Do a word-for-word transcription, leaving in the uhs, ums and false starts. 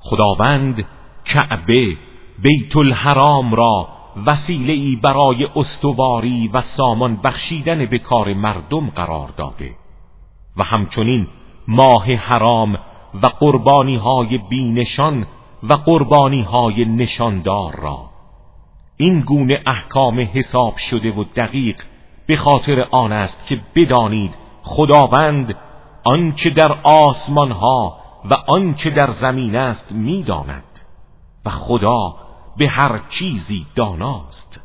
خداوند کعبه، بیت الحرام را وسیله‌ای برای استواری و سامان بخشیدن به کار مردم قرار داده و همچنین ماه حرام و قربانی های بینشان و قربانی های نشاندار را. این گونه احکام حساب شده و دقیق به خاطر آن است که بدانید خداوند آنچه در آسمان ها و آنچه در زمین است می‌داند و خدا به هر چیزی داناست.